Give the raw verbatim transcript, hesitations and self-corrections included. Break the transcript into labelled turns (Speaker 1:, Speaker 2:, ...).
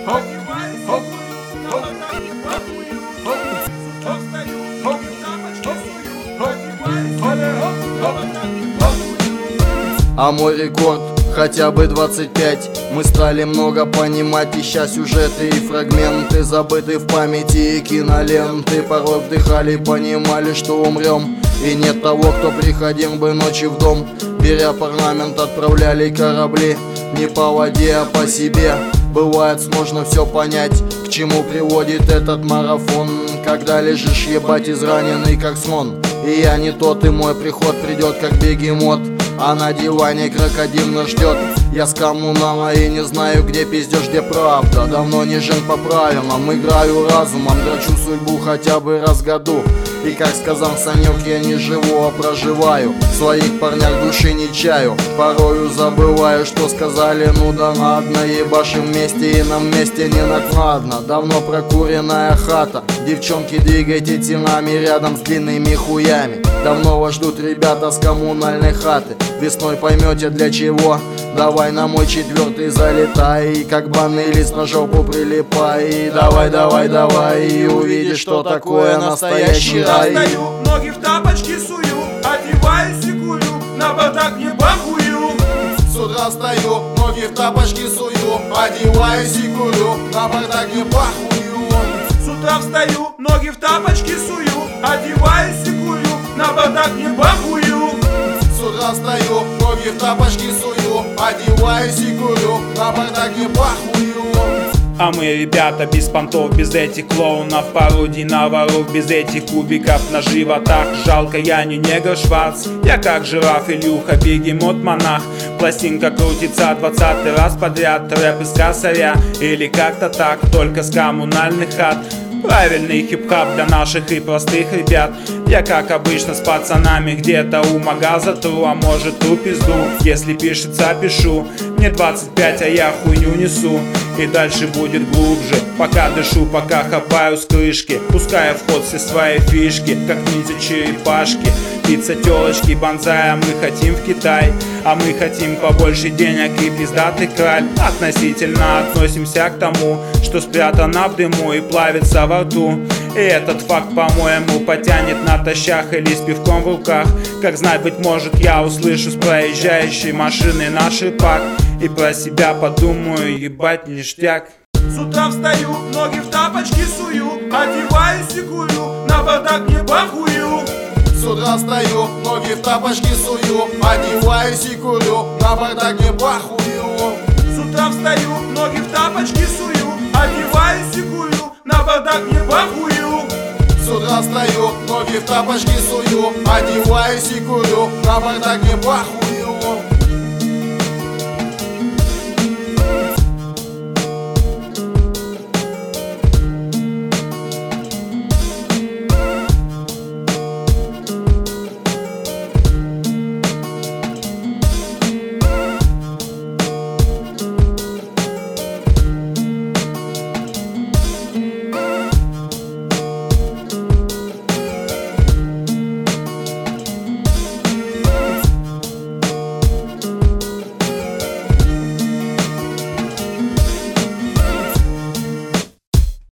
Speaker 1: хоп, хоп, хоп, хоп, хоп, встаю, тапочки сую, одеваюсь, хоп, хоп, хоп.
Speaker 2: А мой рекорд хотя бы двадцать пять. Мы стали много понимать, ища сюжеты и фрагменты, забыты в памяти и киноленты. Порой вдыхали, понимали, что умрем, и нет того, кто приходил бы ночью в дом. Беря парламент, отправляли корабли не по воде, а по себе. Бывает, сложно все понять, к чему приводит этот марафон, когда лежишь, ебать, израненный как слон. И я не тот, и мой приход придет как бегемот, а на диване крокодил нас ждет. Я с коммунала и не знаю, где пиздешь, где правда. Давно не жил по правилам, играю разумом, дрочу судьбу хотя бы раз в году. И как сказал Санек, я не живу, а проживаю. В своих парнях души не чаю, порою забываю, что сказали. Ну да ладно, ебашим вместе, и нам вместе не накладно. Давно прокуренная хата, девчонки, двигайте телами рядом с длинными хуями. Давно вас ждут ребята с коммунальной хаты. Весной поймете для чего. Давай на мой четвертый залетай, и как банный лист на жопу прилипай. Давай, давай, давай, и увидишь, что такое настоящий рай.
Speaker 1: Встаю, ноги в тапочки сую, одеваюсь и курю, на бардак не бахую.
Speaker 2: С утра встаю, ноги в тапочки сую, одеваюсь и курю, на бардак не бахую.
Speaker 1: С утра встаю, ноги в тапочки сую, одеваюсь и курю, на бардак не бахую.
Speaker 2: С утра встаю, ноги в тапочки сую, одеваюсь и курю, на бардак не бахую.
Speaker 3: А мы, ребята, без понтов, без этих клоунов, пародий на воров, без этих кубиков на животах. Жалко, я не негр Шварц, я как жираф Илюха, бегемот монах. Пластинка крутится двадцатый раз подряд, рэп из косаря или как-то так, только с коммунальных хат. Правильный хип-хап для наших и простых ребят. Я как обычно с пацанами где-то у магаза тру, а может ту пизду. Если пишется, пишу. Мне двадцать пять, а я хуйню несу. И дальше будет глубже. Пока дышу, пока хапаю с крышки, пуская в ход все свои фишки, как ниндзя-черепашки. Пицца, телочки, бонзай, а мы хотим в Китай. А мы хотим побольше денег и пиздатый краль. Относительно относимся к тому, что спрятано в дыму и плавится во рту. И этот факт, по-моему, потянет на тащах или с пивком в руках. Как знать, быть может, я услышу с проезжающей машины наш шипак и про себя подумаю, ебать, ништяк.
Speaker 1: С утра встаю, ноги в тапочки сую, одеваюсь и курю, на бардак не бахую.
Speaker 2: С утра встаю, ноги в тапочки сую, одеваюсь и курю, на бардак не бахую.
Speaker 1: С утра встаю, ноги в тапочки сую, одеваюсь и курю, на бардак не бахую.
Speaker 2: С утра встаю, ноги в тапочки сую, одеваюсь и курю, на бардак не бахую.